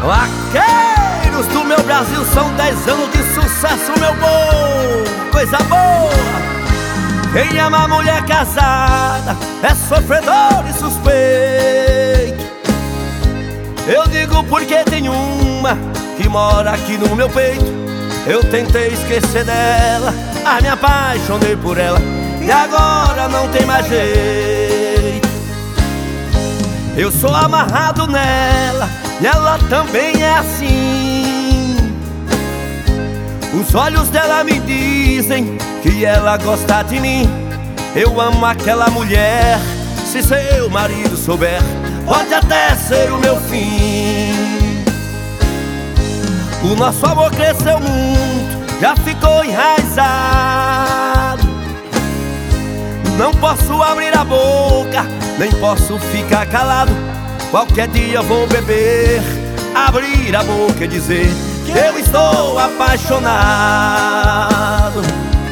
Vaqueiros do meu Brasil, são 10 anos de sucesso, meu povo, coisa boa. Quem ama mulher casada é sofredor e suspeito. Eu digo porque tem uma que mora aqui no meu peito. Eu tentei esquecer dela, me apaixonei por ela, e agora não tem mais jeito. Eu sou amarrado nela, e ela também é assim. Os olhos dela me dizem que ela gosta de mim. Eu amo aquela mulher, se seu marido souber, pode até ser o meu fim. O nosso amor cresceu muito, já ficou enraizado. Não posso abrir a boca, nem posso ficar calado. Qualquer dia vou beber, abrir a boca e dizer que eu estou apaixonado.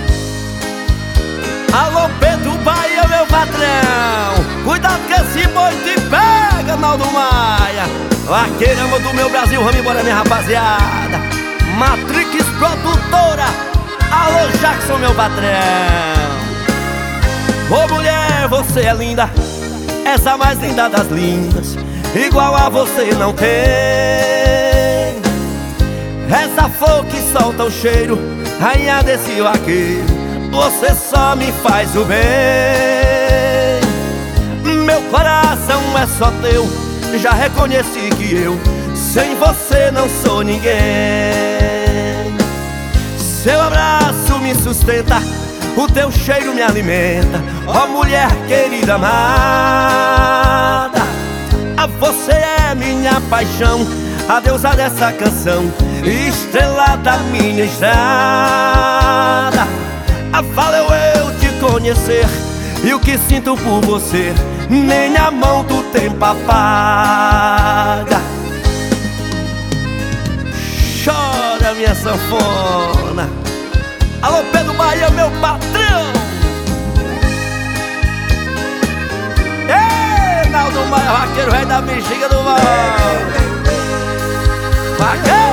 Alô Pedro Bahia, meu patrão, cuidado que esse boi te pega, Naldo Maia. Vaqueirama do meu Brasil, vamos embora minha rapaziada. Matrix Produtora, alô Jackson, meu patrão. Ô mulher, você é linda, essa mais linda das lindas, igual a você não tem. Essa flor que solta o cheiro, rainha desse vaqueiro, você só me faz o bem. Meu coração é só teu, já reconheci que eu sem você não sou ninguém. Seu abraço me sustenta, o teu cheiro me alimenta. Ó mulher querida amada, você é minha paixão, a deusa dessa canção, estrela da minha estrada. Valeu eu te conhecer, e o que sinto por você nem a mão do tempo apaga. Chora minha sanfona. Alô Pedro Bahia, meu patrão. Ei, Naldo Maia, vaqueiro, rei da bexiga do mal. Vaqueiro.